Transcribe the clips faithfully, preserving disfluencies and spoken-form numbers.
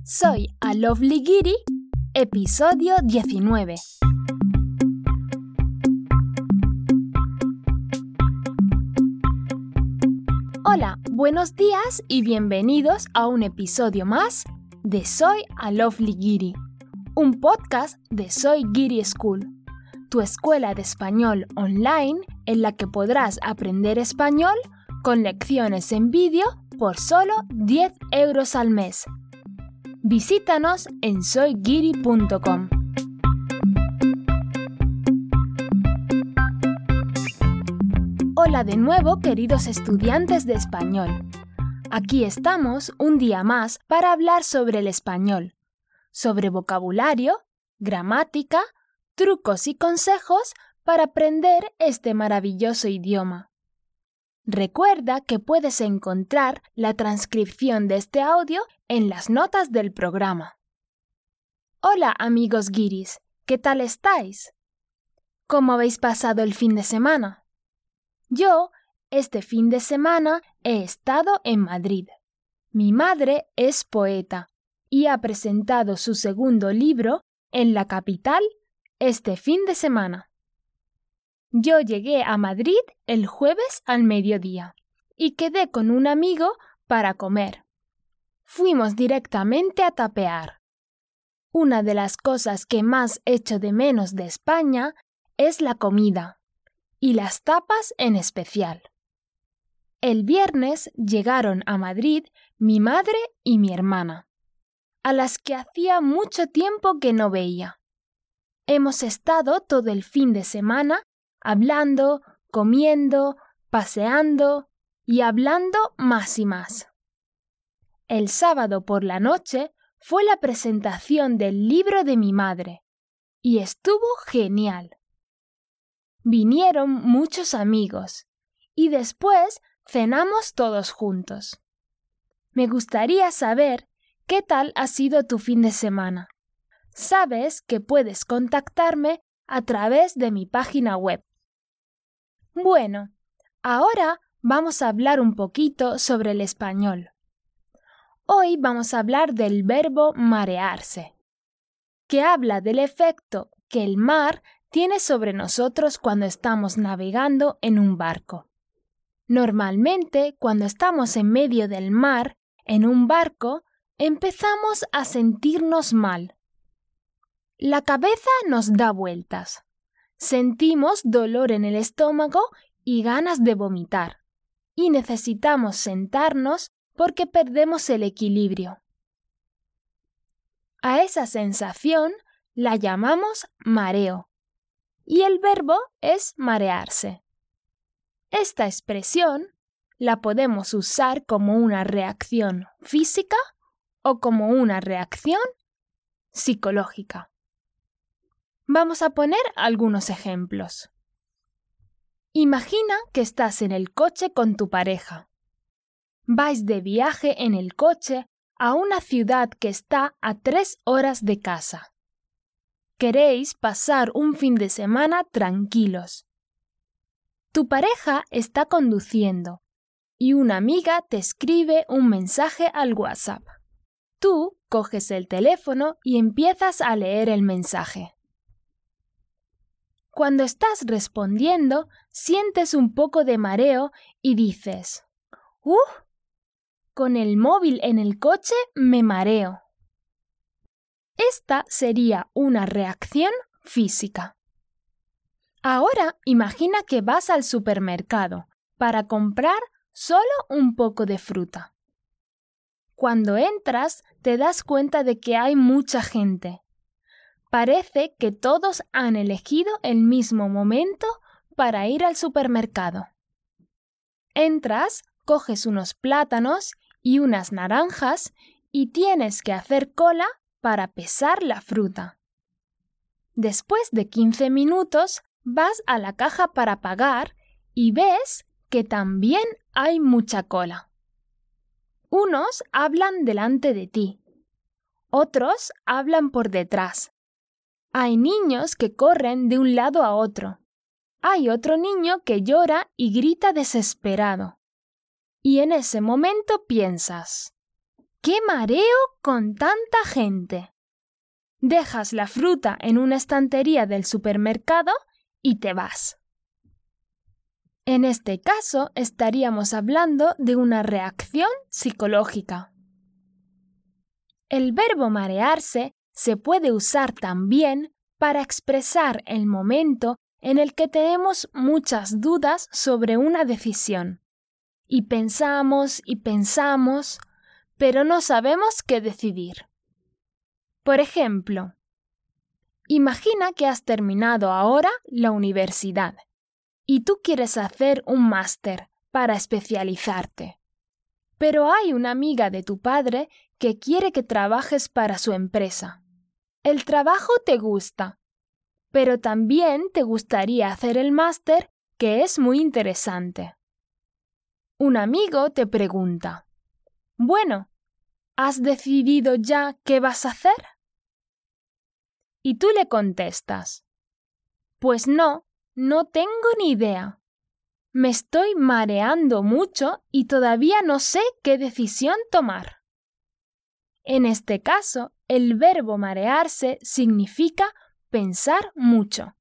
Soy a Lovely Giri, episodio diecinueve. Hola, buenos días y bienvenidos a un episodio más de Soy a Lovely Giri, un podcast de Soy Giri School, tu escuela de español online en la que podrás aprender español con lecciones en vídeo por solo diez euros al mes. Visítanos en soy giri punto com. Hola de nuevo, queridos estudiantes de español. Aquí estamos un día más para hablar sobre el español, sobre vocabulario, gramática, trucos y consejos para aprender este maravilloso idioma. Recuerda que puedes encontrar la transcripción de este audio en las notas del programa. Hola amigos guiris, ¿qué tal estáis? ¿Cómo habéis pasado el fin de semana? Yo, este fin de semana, he estado en Madrid. Mi madre es poeta y ha presentado su segundo libro en la capital este fin de semana. Yo llegué a Madrid el jueves al mediodía y quedé con un amigo para comer. Fuimos directamente a tapear. Una de las cosas que más echo de menos de España es la comida, y las tapas en especial. El viernes llegaron a Madrid mi madre y mi hermana, a las que hacía mucho tiempo que no veía. Hemos estado todo el fin de semana hablando, comiendo, paseando y hablando más y más. El sábado por la noche fue la presentación del libro de mi madre y estuvo genial. Vinieron muchos amigos y después cenamos todos juntos. Me gustaría saber qué tal ha sido tu fin de semana. Sabes que puedes contactarme a través de mi página web. Bueno, ahora vamos a hablar un poquito sobre el español. Hoy vamos a hablar del verbo marearse, que habla del efecto que el mar tiene sobre nosotros cuando estamos navegando en un barco. Normalmente, cuando estamos en medio del mar, en un barco, empezamos a sentirnos mal. La cabeza nos da vueltas. Sentimos dolor en el estómago y ganas de vomitar. Y necesitamos sentarnos porque perdemos el equilibrio. A esa sensación la llamamos mareo. Y el verbo es marearse. Esta expresión la podemos usar como una reacción física o como una reacción psicológica. Vamos a poner algunos ejemplos. Imagina que estás en el coche con tu pareja. Vais de viaje en el coche a una ciudad que está a tres horas de casa. Queréis pasar un fin de semana tranquilos. Tu pareja está conduciendo y una amiga te escribe un mensaje al WhatsApp. Tú coges el teléfono y empiezas a leer el mensaje. Cuando estás respondiendo, sientes un poco de mareo y dices, ¡Uh! Con el móvil en el coche me mareo. Esta sería una reacción física. Ahora imagina que vas al supermercado para comprar solo un poco de fruta. Cuando entras, te das cuenta de que hay mucha gente. Parece que todos han elegido el mismo momento para ir al supermercado. Entras, coges unos plátanos y unas naranjas y tienes que hacer cola para pesar la fruta. Después de quince minutos, vas a la caja para pagar y ves que también hay mucha cola. Unos hablan delante de ti, otros hablan por detrás. Hay niños que corren de un lado a otro. Hay otro niño que llora y grita desesperado. Y en ese momento piensas, ¡Qué mareo con tanta gente! Dejas la fruta en una estantería del supermercado y te vas. En este caso, estaríamos hablando de una reacción psicológica. El verbo marearse se puede usar también para expresar el momento en el que tenemos muchas dudas sobre una decisión. Y pensamos y pensamos, pero no sabemos qué decidir. Por ejemplo, imagina que has terminado ahora la universidad y tú quieres hacer un máster para especializarte. Pero hay una amiga de tu padre que quiere que trabajes para su empresa. El trabajo te gusta, pero también te gustaría hacer el máster, que es muy interesante. Un amigo te pregunta: Bueno, ¿has decidido ya qué vas a hacer? Y tú le contestas: Pues no, no tengo ni idea. Me estoy mareando mucho y todavía no sé qué decisión tomar. En este caso, el verbo marearse significa pensar mucho.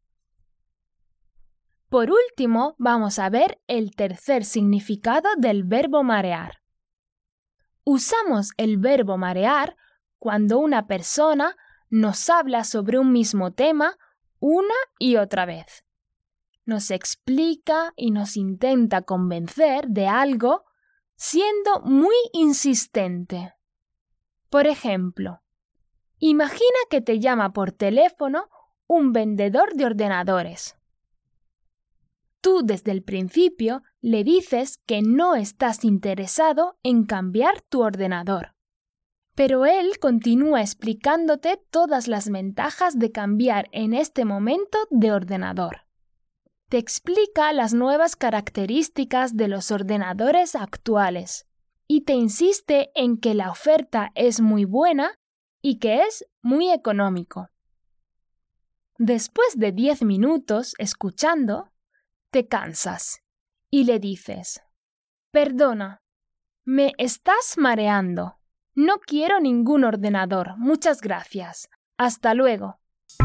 Por último, vamos a ver el tercer significado del verbo marear. Usamos el verbo marear cuando una persona nos habla sobre un mismo tema una y otra vez. Nos explica y nos intenta convencer de algo siendo muy insistente. Por ejemplo, imagina que te llama por teléfono un vendedor de ordenadores. Tú desde el principio le dices que no estás interesado en cambiar tu ordenador. Pero él continúa explicándote todas las ventajas de cambiar en este momento de ordenador. Te explica las nuevas características de los ordenadores actuales y te insiste en que la oferta es muy buena y que es muy económico. Después de diez minutos escuchando, te cansas y le dices: Perdona, me estás mareando. No quiero ningún ordenador. Muchas gracias. Hasta luego.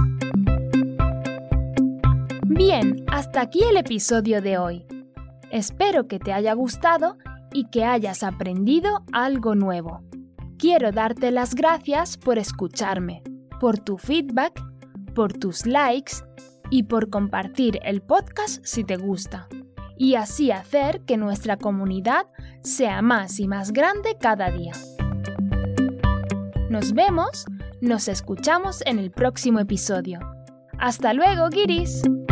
Bien, hasta aquí el episodio de hoy. Espero que te haya gustado y que hayas aprendido algo nuevo. Quiero darte las gracias por escucharme, por tu feedback, por tus likes y por compartir el podcast si te gusta, y así hacer que nuestra comunidad sea más y más grande cada día. Nos vemos, nos escuchamos en el próximo episodio. ¡Hasta luego, guiris!